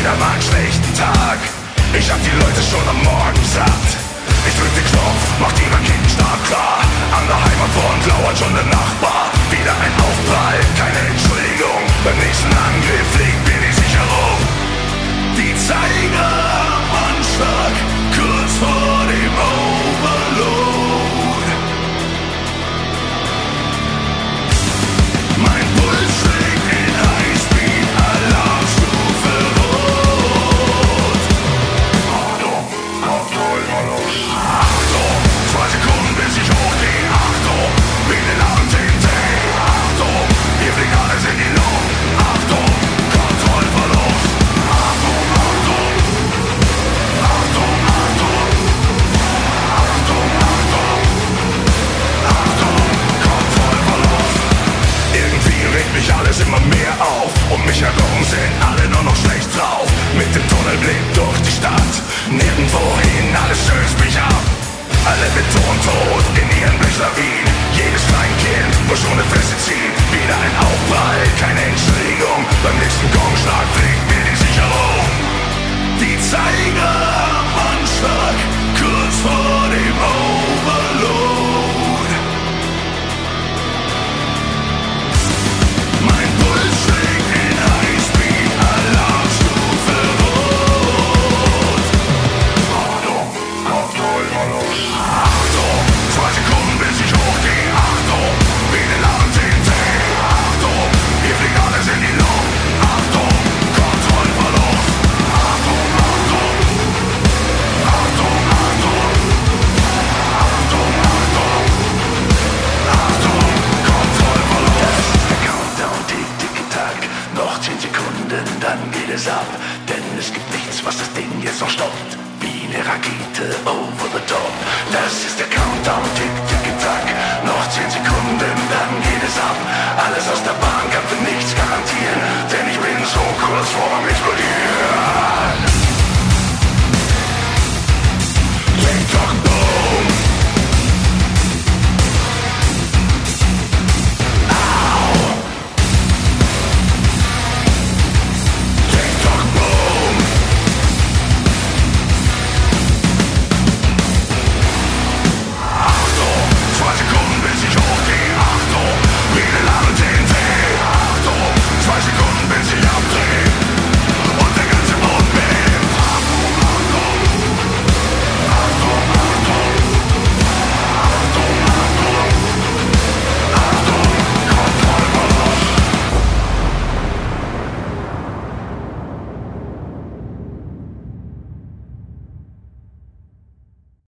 wieder mal einen schlechten Tag. Ich hab die Leute schon am Morgen satt. Ich drück den Knopf, mach die Raketenstart klar. An der Heimatfront lauert schon der Nachbar. Wieder ein Aufprall, keine Entschuldigung. Beim nächsten Angriff fliegt mir die Sicherung. Die Zeiger am Anschlag, kurz vor dem Overload. Mein Puls schlägt in Highspeed, Alarmstufe rot. Achtung, Kontrollverlust. Achtung, 2 Sekunden bis ich hochgehe. Achtung, wie den Abend TNT. Achtung, hier fliegen alles in die Luft. Achtung, Kontrollverlust. Achtung, Achtung. Achtung, Achtung. Achtung, Achtung. Achtung, Kontrollverlust. Irgendwie regt mich alles immer mehr auf. Um mich herum sind alle nur noch schlecht drauf. Mit dem Tunnelblick durch die Stadt. Nirgendwohin, alles stößt mich ab. Alle betontot in ihren Blechlawinen. Jedes Kleinkind muss schon eine Fresse ziehen. Wieder ein Aufprall, keine Entschuldigung. Beim nächsten Gongschlag fliegt mir die Sicherung. Die Zeiger am Anschlag, kurz vor dem Overload. Mein Puls schlägt in Highspeed, Alarmstufe rot. Achtung, Kontrollverlust. Achtung, 2 Sekunden bis ich hochgehe. Achtung, wie den Abend TNT. Achtung, hier fliegt alles in die Luft. Achtung, Kontrollverlust. Achtung, Achtung. Achtung, Achtung. Achtung, Achtung. Achtung, Kontrollverlust. Der Countdown tickt, tick-tack. Noch 10 Sekunden, dann geht es ab. Denn es gibt nichts, was das Ding jetzt noch stoppt. Wie eine Rakete over the top. Das ist der Countdown, tick, tick-tack. Noch 10 Sekunden, dann geht es ab. Alles aus der Bahn kann für nichts garantieren. Denn ich bin so kurz vor mir.